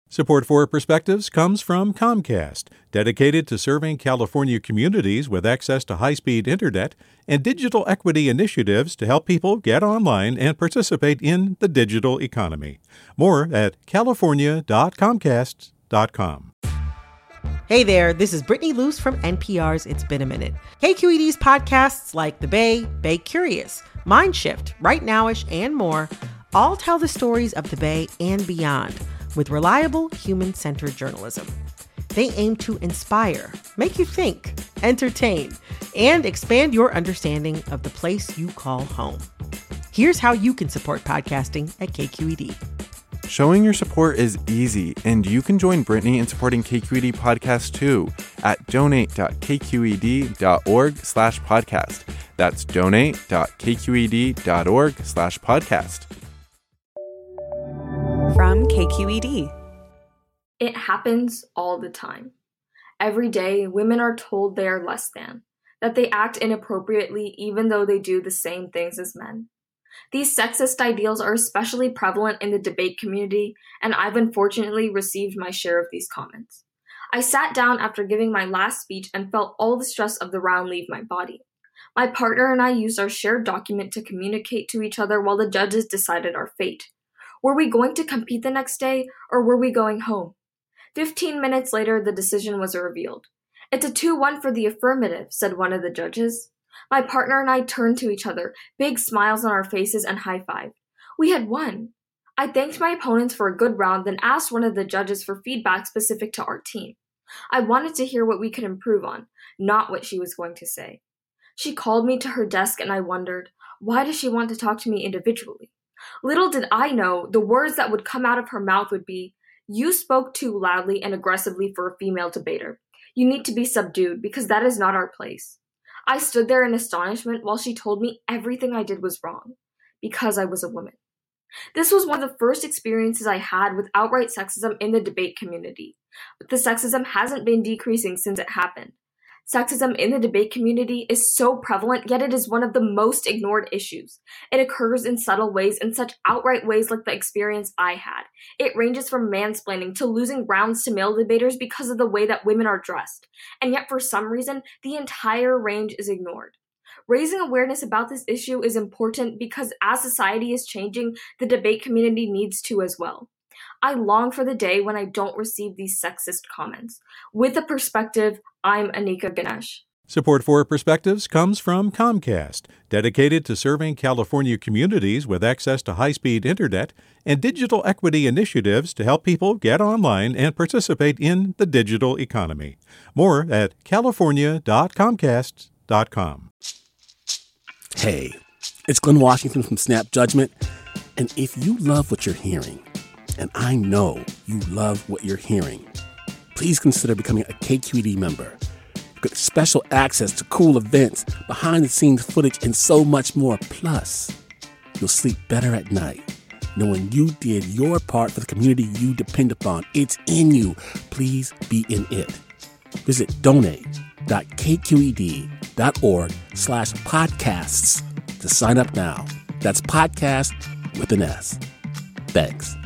Support for Perspectives comes from Comcast, dedicated to serving California communities with access to high-speed internet and digital equity initiatives to help people get online and participate in the digital economy. More at california.comcast.com. Hey there, this is Brittany Luce from NPR's It's Been a Minute. KQED's podcasts like The Bay, Bay Curious, Mind Shift, Right Nowish, and more all tell the stories of the Bay and beyond with reliable, human-centered journalism. They aim to inspire, make you think, entertain, and expand your understanding of the place you call home. Here's how you can support podcasting at KQED. Showing your support is easy, and you can join Brittany in supporting KQED Podcast too at donate.kqed.org/podcast. That's donate.kqed.org/podcast. From KQED. It happens all the time. Every day, women are told they are less than, that they act inappropriately even though they do the same things as men. These sexist ideals are especially prevalent in the debate community, and I've unfortunately received my share of these comments. I sat down after giving my last speech and felt all the stress of the round leave my body. My partner and I used our shared document to communicate to each other while the judges decided our fate. Were we going to compete the next day, or were we going home? 15 minutes later, the decision was revealed. It's a 2-1 for the affirmative, said one of the judges. My partner and I turned to each other, big smiles on our faces, and high-fived. We had won. I thanked my opponents for a good round, then asked one of the judges for feedback specific to our team. I wanted to hear what we could improve on, not what she was going to say. She called me to her desk, and I wondered, why does she want to talk to me individually? Little did I know the words that would come out of her mouth would be, "You spoke too loudly and aggressively for a female debater. You need to be subdued because that is not our place." I stood there in astonishment while she told me everything I did was wrong, because I was a woman. This was one of the first experiences I had with outright sexism in the debate community, but the sexism hasn't been decreasing since it happened. Sexism in the debate community is so prevalent, yet it is one of the most ignored issues. It occurs in subtle ways, in such outright ways like the experience I had. It ranges from mansplaining to losing rounds to male debaters because of the way that women are dressed. And yet for some reason, the entire range is ignored. Raising awareness about this issue is important because as society is changing, the debate community needs to as well. I long for the day when I don't receive these sexist comments. With a perspective, I'm Anika Ganesh. Support for Perspectives comes from Comcast, dedicated to serving California communities with access to high-speed internet and digital equity initiatives to help people get online and participate in the digital economy. More at california.comcast.com. Hey, it's Glenn Washington from Snap Judgment, and if you love what you're hearing, and I know you love what you're hearing, please consider becoming a KQED member. You get special access to cool events, behind-the-scenes footage, and so much more. Plus, you'll sleep better at night knowing you did your part for the community you depend upon. It's in you. Please be in it. Visit donate.kqed.org/podcasts to sign up now. That's podcast with an S. Thanks.